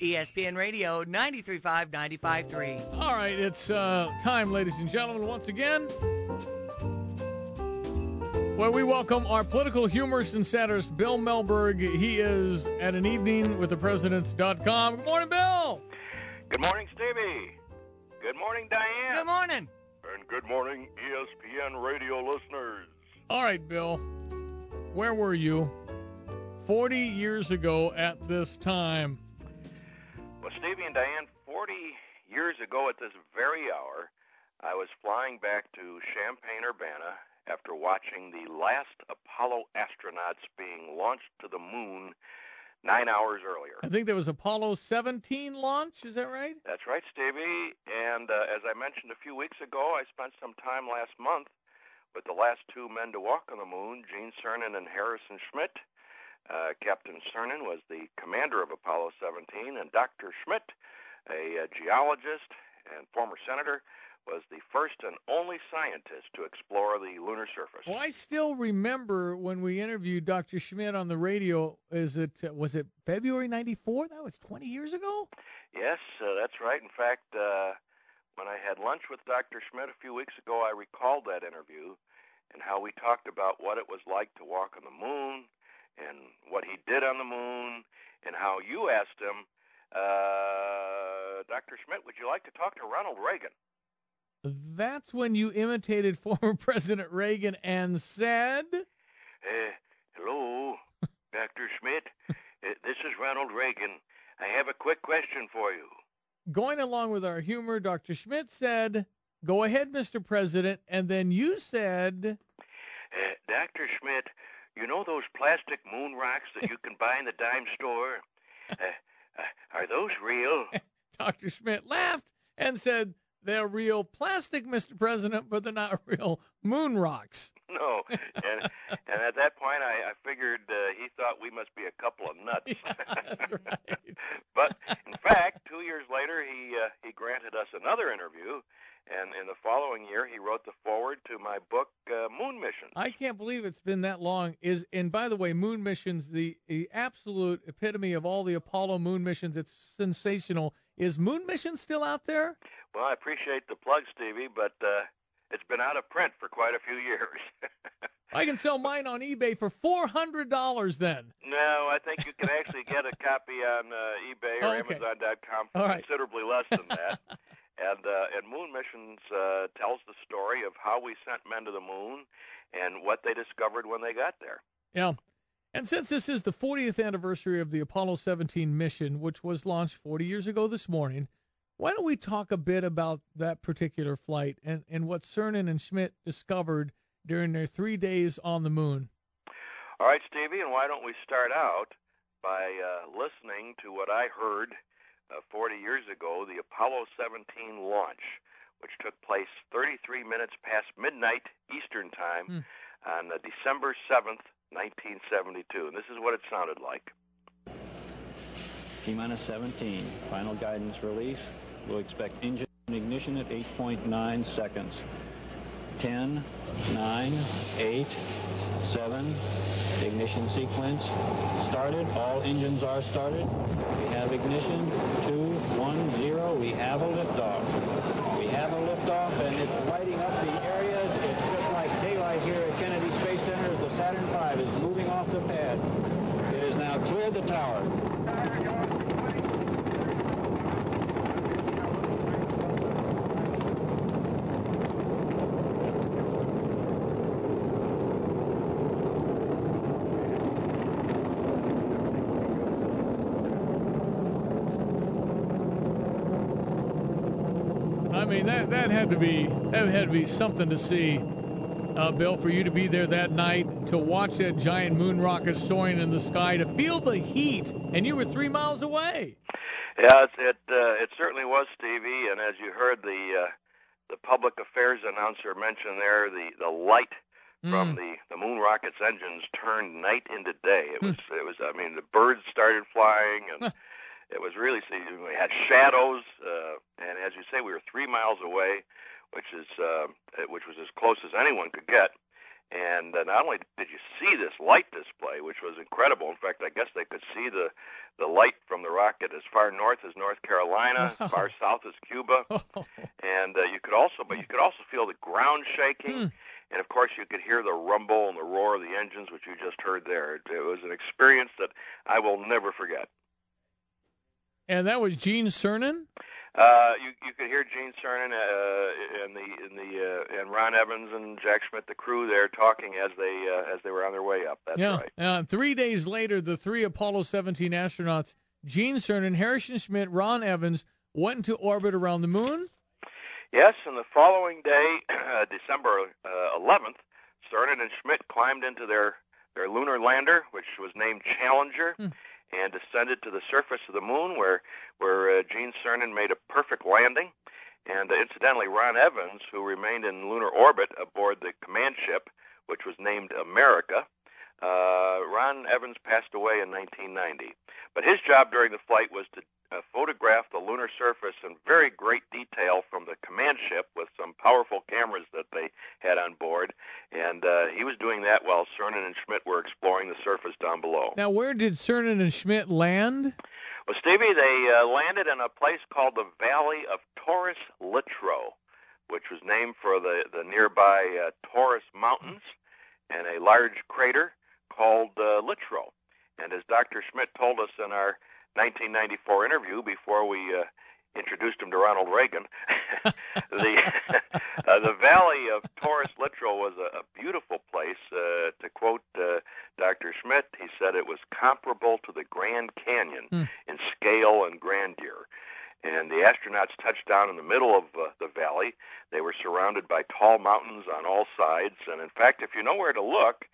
ESPN Radio 93.5, 95.3. All right, it's time, ladies and gentlemen, once again, where we welcome our political humorist and satirist, Bill Melberg. He is at an evening with the presidents.com. Good morning, Bill. Good morning, Stevie. Good morning, Diane. Good morning. And good morning, ESPN Radio listeners. All right, Bill, where were you 40 years ago at this time? Well, Stevie and Diane, 40 years ago at this very hour, I was flying back to Champaign-Urbana after watching the last Apollo astronauts being launched to the moon 9 hours earlier. I think there was Apollo 17 launch. Is that right? That's right, Stevie. And as I mentioned a few weeks ago, I spent some time last month with the last two men to walk on the moon, Gene Cernan and Harrison Schmitt. Captain Cernan was the commander of Apollo 17, and Dr. Schmitt, a geologist and former senator, was the first and only scientist to explore the lunar surface. Well, I still remember when we interviewed Dr. Schmitt on the radio. Was it February 94? That was 20 years ago? Yes, that's right. In fact, when I had lunch with Dr. Schmitt a few weeks ago, I recalled that interview and how we talked about what it was like to walk on the moon and what he did on the moon, and how you asked him, Dr. Schmitt, would you like to talk to Ronald Reagan? That's when you imitated former President Reagan and said, hello, Dr. Schmitt. This is Ronald Reagan. I have a quick question for you. Going along with our humor, Dr. Schmitt said, go ahead, Mr. President. And then you said, Dr. Schmitt, you know those plastic moon rocks that you can buy in the dime store? Are those real? Dr. Schmitt laughed and said, they're real plastic, Mr. President, but they're not real moon rocks. No. And at that point, I figured he thought we must be a couple of nuts. Yeah, that's right. But, in fact, 2 years later, he granted us another interview, and in the following year, he wrote the foreword to my book, Moon Missions. I can't believe it's been that long. And by the way, moon missions, the absolute epitome of all the Apollo moon missions. It's sensational. Is Moon Mission still out there? Well, I appreciate the plug, Stevie, but it's been out of print for quite a few years. I can sell mine on eBay for $400 then. No, I think you can actually get a copy on eBay or Amazon.com for considerably less than that. And Moon Missions tells the story of how we sent men to the moon and what they discovered when they got there. Yeah. And since this is the 40th anniversary of the Apollo 17 mission, which was launched 40 years ago this morning, why don't we talk a bit about that particular flight and what Cernan and Schmitt discovered during their 3 days on the moon? All right, Stevie, and why don't we start out by listening to what I heard 40 years ago, the Apollo 17 launch, which took place 33 minutes past midnight Eastern Time on December 7th, 1972. And this is what it sounded like. T-minus 17. Final guidance release. We'll expect engine ignition at 8.9 seconds. 10, 9, 8, 7. Ignition sequence started. All engines are started. We have ignition. 2, 1, 0. We have a liftoff. We have a liftoff, and it's lighting up the area. It's just like daylight here at Kennedy Space Center as the Saturn V is moving off the pad. It has now cleared the tower. I mean, that had to be something to see, Bill, for you to be there that night, to watch that giant moon rocket soaring in the sky, to feel the heat, and you were 3 miles away. Yeah, it certainly was, Stevie. And as you heard the public affairs announcer mention there, the light from the moon rocket's engines turned night into day. It was. I mean, the birds started flying, and it was really. We had shadows, and as you say, we were 3 miles away, which was as close as anyone could get. And not only did you see this light display, which was incredible. In fact, I guess they could see the light from the rocket as far north as North Carolina, as far south as Cuba. And you could also feel the ground shaking. And, of course, you could hear the rumble and the roar of the engines, which you just heard there. It was an experience that I will never forget. And that was Gene Cernan? You could hear Gene Cernan and Ron Evans and Jack Schmitt, the crew there, talking as they were on their way up. That's right. 3 days later, the three Apollo 17 astronauts, Gene Cernan, Harrison Schmitt, Ron Evans, went into orbit around the moon. Yes, and the following day, December 11th, Cernan and Schmitt climbed into their lunar lander, which was named Challenger, and descended to the surface of the moon, where Gene Cernan made a perfect landing. And incidentally, Ron Evans, who remained in lunar orbit aboard the command ship, which was named America, Ron Evans passed away in 1990. But his job during the flight was to photograph the lunar surface in very great detail from the command ship with some powerful cameras that they had on board. And he was doing that while Cernan and Schmitt were exploring the surface down below. Now, where did Cernan and Schmitt land? Well, Stevie, they landed in a place called the Valley of Taurus Littrow, which was named for the nearby Taurus Mountains and a large crater called Littrow. And as Dr. Schmitt told us in our 1994 interview before we introduced him to Ronald Reagan, the Valley of Taurus Littrow was a beautiful place. To quote Dr. Schmitt, he said it was comparable to the Grand Canyon in scale and grandeur. And the astronauts touched down in the middle of the valley. They were surrounded by tall mountains on all sides. And in fact, if you know where to look,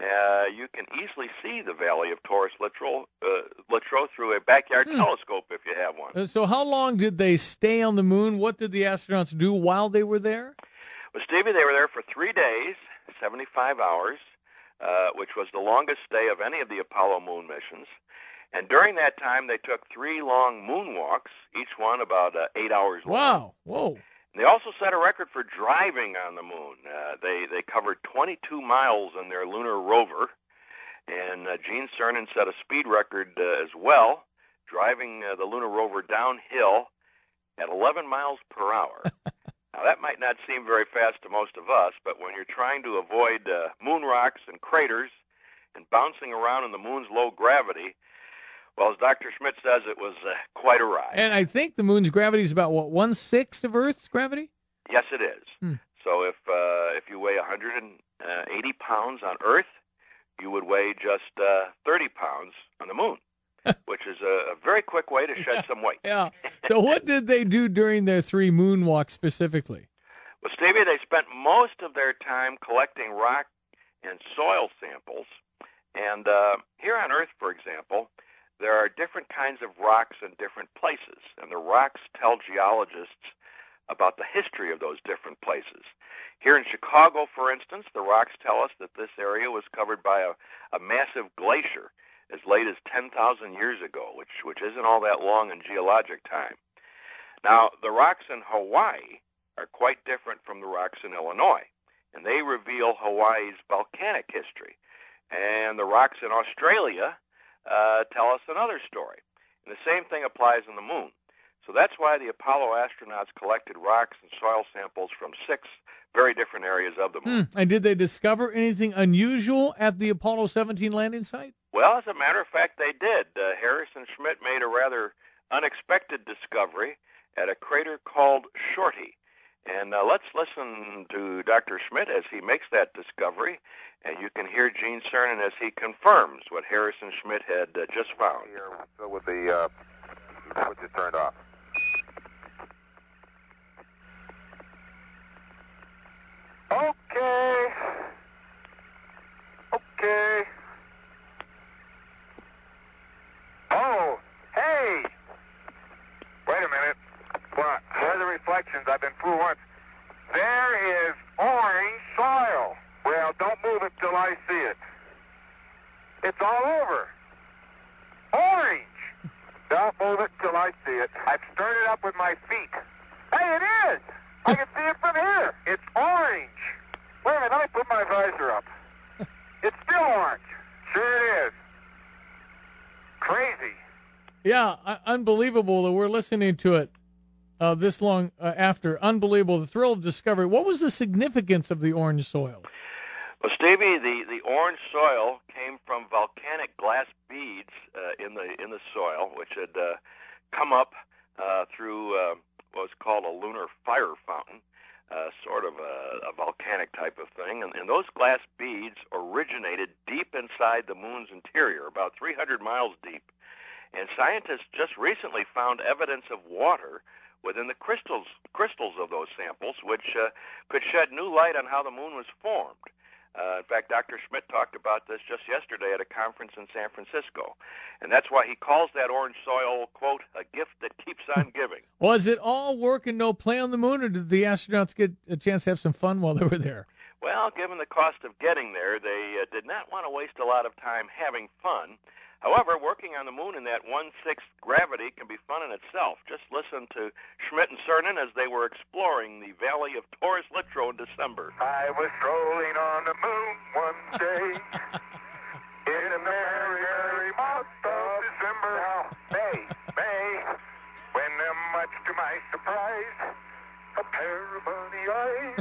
you can easily see the Valley of Taurus Littrow through a backyard telescope if you have one. So how long did they stay on the moon? What did the astronauts do while they were there? Well, Stevie, they were there for 3 days, 75 hours, which was the longest stay of any of the Apollo moon missions. And during that time, they took 3 long moonwalks, each one about 8 hours long. Wow. Whoa. They also set a record for driving on the moon. They covered 22 miles in their lunar rover, and Gene Cernan set a speed record as well, driving the lunar rover downhill at 11 miles per hour. Now, that might not seem very fast to most of us, but when you're trying to avoid moon rocks and craters and bouncing around in the moon's low gravity, well, as Dr. Schmitt says, it was quite a ride. And I think the moon's gravity is about, 1/6 of Earth's gravity? Yes, it is. So if you weigh 180 pounds on Earth, you would weigh just 30 pounds on the moon, which is a very quick way to shed some weight. Yeah. So what did they do during their 3 moonwalks specifically? Well, Stevie, they spent most of their time collecting rock and soil samples. And here on Earth, for example, there are different kinds of rocks in different places, and the rocks tell geologists about the history of those different places. Here in Chicago, for instance, the rocks tell us that this area was covered by a massive glacier as late as 10,000 years ago, which isn't all that long in geologic time. Now, the rocks in Hawaii are quite different from the rocks in Illinois, and they reveal Hawaii's volcanic history. And the rocks in Australia tell us another story. And the same thing applies on the moon. So that's why the Apollo astronauts collected rocks and soil samples from 6 very different areas of the moon. And did they discover anything unusual at the Apollo 17 landing site? Well, as a matter of fact, they did. Harrison Schmitt made a rather unexpected discovery at a crater called Shorty. And let's listen to Dr. Schmitt as he makes that discovery, and you can hear Gene Cernan as he confirms what Harrison Schmitt had just found. Here, so with the switches turned off. Okay. Oh, hey! Wait a minute. What? Where are the reflections? I've been fooled once. There is orange soil. Well, don't move it till I see it. It's all over. Orange! Don't move it till I see it. I've stirred it up with my feet. Hey, it is! I can see it from here. It's orange. Wait a minute, let me put my visor up. It's still orange. Sure it is. Crazy. Yeah, unbelievable that we're listening to it this long after. Unbelievable. The thrill of discovery. What was the significance of the orange soil? Well, Stevie, the orange soil came from volcanic glass beads in the soil, which had come up through what was called a lunar fire fountain, sort of a volcanic type of thing. And those glass beads originated deep inside the moon's interior, about 300 miles deep. And scientists just recently found evidence of water within the crystals of those samples, which could shed new light on how the moon was formed. In fact, Dr. Schmidt talked about this just yesterday at a conference in San Francisco. And that's why he calls that orange soil, quote, a gift that keeps on giving. Was it all work and no play on the moon, or did the astronauts get a chance to have some fun while they were there? Well, given the cost of getting there, they did not want to waste a lot of time having fun. However, working on the moon in that 1/6 gravity can be fun in itself. Just listen to Schmidt and Cernan as they were exploring the valley of Taurus Littrow in December. I was strolling on the moon one day in a merry, merry month of December. Now, May, when much to my surprise, a pair of bunny eyes.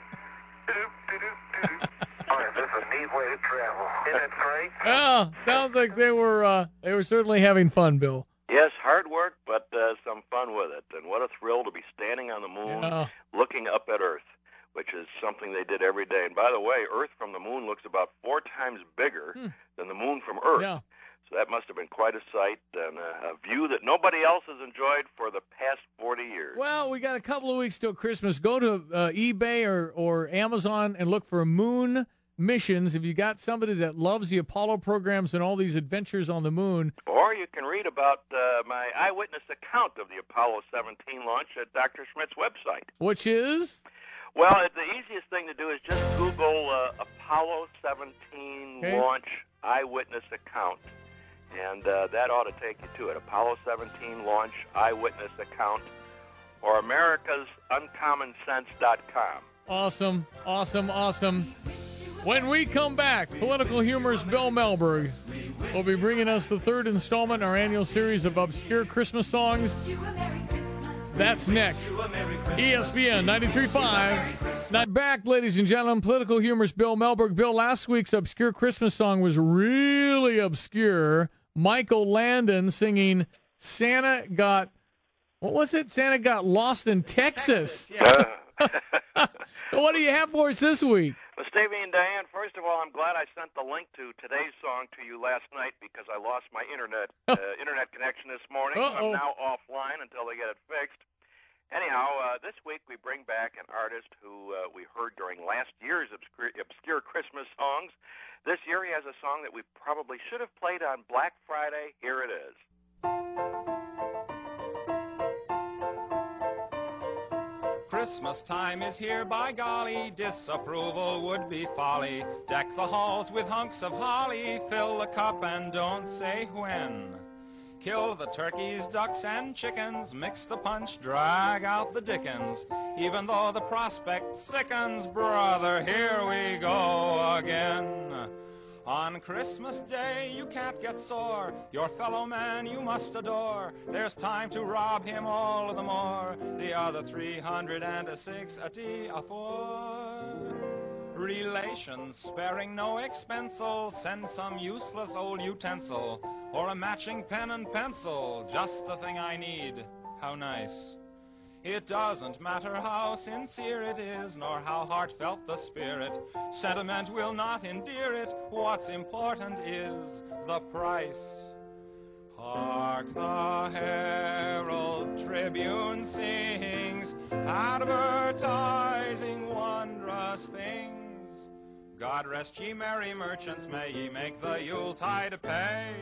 This is a neat way to travel. Isn't it great? Oh, sounds like they were certainly having fun, Bill. Yes, hard work, but some fun with it. And what a thrill to be standing on the moon, looking up at Earth, which is something they did every day. And by the way, Earth from the moon looks about 4 times bigger than the moon from Earth. Yeah. So that must have been quite a sight and a view that nobody else has enjoyed for the past 40 years. Well, we got a couple of weeks till Christmas. Go to eBay or Amazon and look for moon missions. If you got somebody that loves the Apollo programs and all these adventures on the moon. Or you can read about my eyewitness account of the Apollo 17 launch at Dr. Schmidt's website. Which is? Well, the easiest thing to do is just Google Apollo 17 launch eyewitness account. And that ought to take you to it. Apollo 17 launch eyewitness account, or americasuncommon.com. Awesome, awesome, awesome. When we come back, political humorist Bill Melberg will be bringing us the third installment in our annual series of obscure Christmas songs. That's next. ESPN 93.5. Not back, ladies and gentlemen. Political humorist Bill Melberg. Bill, last week's obscure Christmas song was really obscure. Michael Landon singing Santa Got, what was it? Santa Got Lost in Texas. Yeah. What do you have for us this week? Well, Stevie and Diane, first of all, I'm glad I sent the link to today's song to you last night because I lost my internet connection this morning. So I'm now offline until they get it fixed. Anyhow, this week we bring back an artist who we heard during last year's obscure Christmas songs. This year he has a song that we probably should have played on Black Friday. Here it is. Christmas time is here, by golly, disapproval would be folly. Deck the halls with hunks of holly, fill the cup and don't say when. Kill the turkeys, ducks, and chickens, mix the punch, drag out the dickens. Even though the prospect sickens, brother, here we go again. On Christmas Day you can't get sore, your fellow man you must adore. There's time to rob him all the more, the other 364. Relations sparing no expense'll send some useless old utensil, or a matching pen and pencil, just the thing I need. How nice. It doesn't matter how sincere it is, nor how heartfelt the spirit. Sentiment will not endear it. What's important is the price. Hark, the Herald Tribune sings, advertising wondrous things. God rest ye merry merchants, may ye make the Yuletide pay.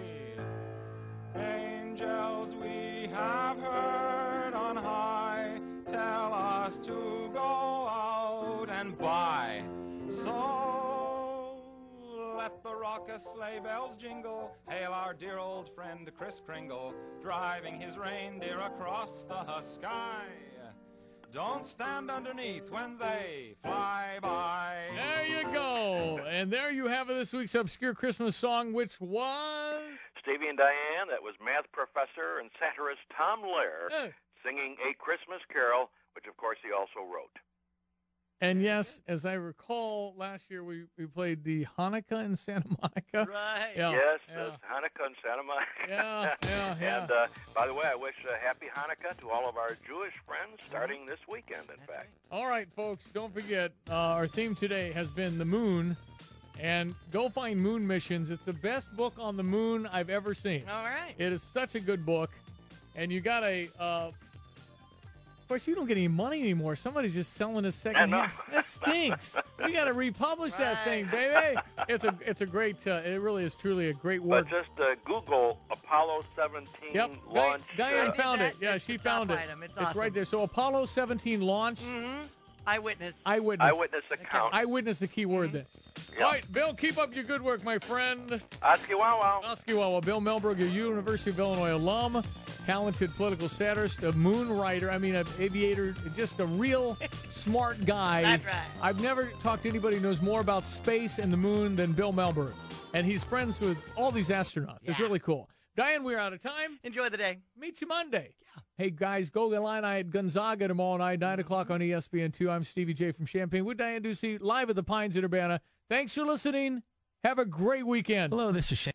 Angels we have heard on high tell us to go out and buy. So let the raucous sleigh bells jingle, hail our dear old friend Kris Kringle, driving his reindeer across the sky. Don't stand underneath when they fly by. There you go. And there you have it, this week's Obscure Christmas song, which was... Stevie and Diane, that was math professor and satirist Tom Lehrer singing A Christmas Carol, which, of course, he also wrote. And yes, as I recall, last year we played the Hanukkah in Santa Monica. Right. Yeah, Yes, yeah. Hanukkah in Santa Monica. Yeah. And, by the way, I wish a happy Hanukkah to all of our Jewish friends starting this weekend, in fact. All right, folks, don't forget, our theme today has been the moon. And go find Moon Missions. It's the best book on the moon I've ever seen. All right. It is such a good book. And you got of course, you don't get any money anymore. Somebody's just selling a second hand. That stinks. We got to republish that thing, baby. It's a great. It really is truly a great work. But just Google Apollo 17 launch. Diane found it. Yeah, she found it. It's awesome. Right there. So Apollo 17 launch. Mm-hmm. Eyewitness account. Eyewitness, the key word then. Yep. All right, Bill, keep up your good work, my friend. Oskiwawa. Oskiwawa. Bill Melberg, a University of Illinois alum, talented political satirist, a moon writer, an aviator, just a real smart guy. That's right. I've never talked to anybody who knows more about space and the moon than Bill Melberg. And he's friends with all these astronauts. It's really cool. Diane, we're out of time. Enjoy the day. Meet you Monday. Yeah. Hey, guys, go Illini at Gonzaga tomorrow night, 9 o'clock on ESPN2. I'm Stevie J from Champaign with Diane Ducey, live at the Pines in Urbana. Thanks for listening. Have a great weekend. Hello, this is Shane.